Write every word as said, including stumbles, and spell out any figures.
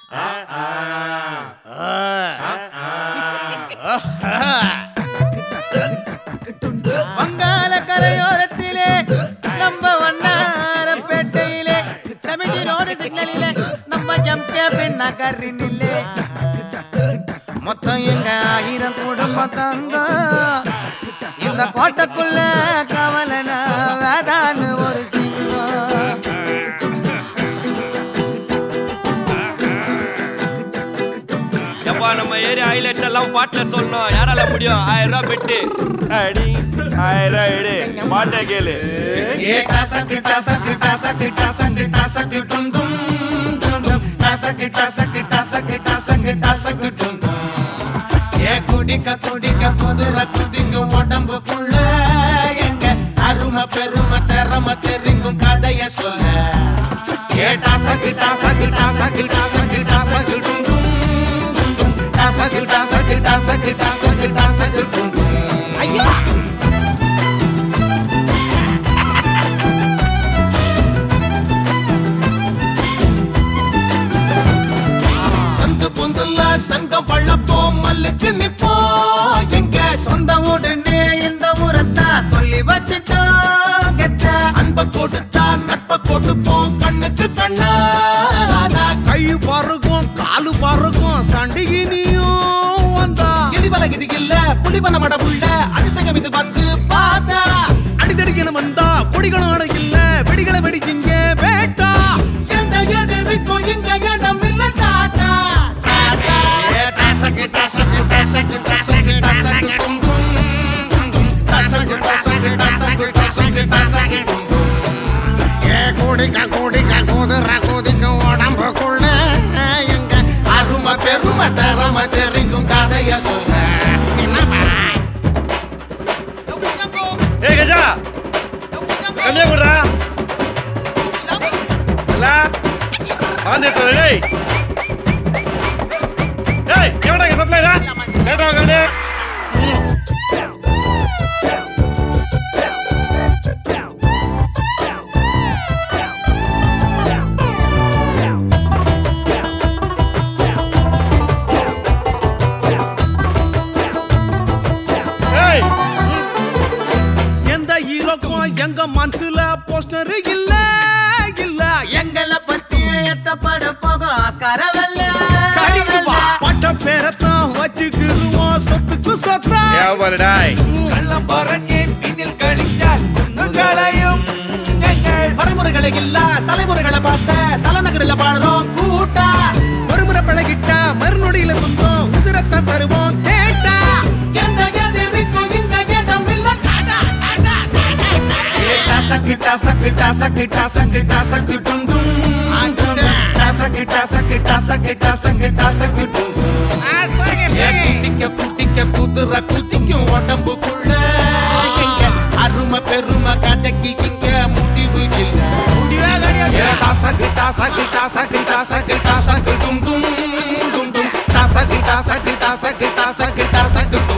வங்காள கரையோரத்திலே நம்ம வண்ணாரப்பேட்டையிலே சமிதி ரோடு சிக்னலிலே நம்ம ஜம்சேபின் நகரினிலே மொத்தம் எங்க ஆயிரம் குடும்பம் தங்க இந்த கோட்டைக்குள்ள கவலன வேதான்னு ஒரு சிங்கம். நம்ம ஏரியா ஹைலைட்ஸ் எல்லாம் பாட்டுல சொல்லணும். யாரால முடியும்? ஆயிரம் ரூபாய் பெட்டு அடி ஆயிரம் ரூபாய் எடு பாட்டை கேளு. குடிக்க குடிக்க குதிரை குதிங்க உடம்புக்குள்ள எங்க அருமை பெருமை திறமை தெரிங்கும் கதைய சொல்ல. கேட்டா சகிட்டா சகிட்டா சகிட்டா சகிட்டா சகிட்டும் சகிட்டா சகிட்டா சகிட்டா சகிட்டா சகிட்டும். ஐயா சங்கு பொந்துல சங்கம் வளப்போம் மல்லுக்கு நிப்போம் எங்க சொந்த உடனே இந்த ஊரத்தா சொல்லி வச்சுட்டோம். கெட்ட அன்ப கொடுத்தா நட்ப கொடுப்போம் கண்ணுக்கு கண்ணா. கை பருகும் காலு பருகும் சண்டிகினியும் வந்தா எலிவலகிது இல்ல புலிவன மடவுள்ள அபிஷேகம் இது வந்து பார்த்தா அடிதடிக்கணும் வந்தா கொடிகளோட இல்ல வெடிகளை வெடிச்சிங்க வேட்டா. எந்த எதிர்க்கும் இங்க இடம் இல்ல டாட்டா டாட்டா. சகிட்டா சகிட்டா சகிட்டா சகிட்டா சகிட்டும் சகிட்டா சகிட்டா சகிட்டா சகிட்டா சகிட்டும். ஏ குடிக்க குடிக்க குதிரை குதிக்க உடம்புக்குள்ள எங்க அருமை பெருமை திறமை தெரிங்கும் கதைய சொல்ல. ஏ கஜா கம்மியா குடுறா இல்ல வாந்தே தோலே. டேய் டேய் எவடா இங்க சப்ளைடா கேட்டா கண்டே. எங்க மனசுல போஸ்டர் இல்ல இல்ல எங்கள பத்தி எத்தப்பட போக ஆஸ்கார வெல்ல கரிக்குவா பட்ட பேரத்தான் வச்சுக்குவோம் சொத்துக்கு சொத்தா. ஏவலடாய் கள்ள பறஞ்சி பின்னில் கழிச்சால் குங்குகளையும் எங்கள் பரமுறைகளை இல்ல தலைமுறைகளை பார்த்த தலைநகரில் பாடுறோம் கூட்டா. ஒருமுறை பழகிட்ட மறுநொடியில சொந்தம் உதிரத்தான் தருவோம் கேட்டா. எந்த எதிர்க்கும் இந்த இடம் இல்ல டாடா டாடா டாடா. சகிட்டா சகிட்டா சகிட்டா சகிட்டா சகிட்டும் சகிட்டா சகிட்டா சகிட்டா சகிட்டா சகிட்டும். குட்டிக்க குட்டிக்க குதிரை குதிக்கும் உடம்புக்குள்ள எங்க அருமை பெருமை கதைக்கு இங்க முடிவு இல்ல. சகிட்டா சகிட்டா சகிட்டா சகிட்டா சகிட்டும் சகிட்டா சகிட்டா சகிட்டா சகிட்டா சகிட்டா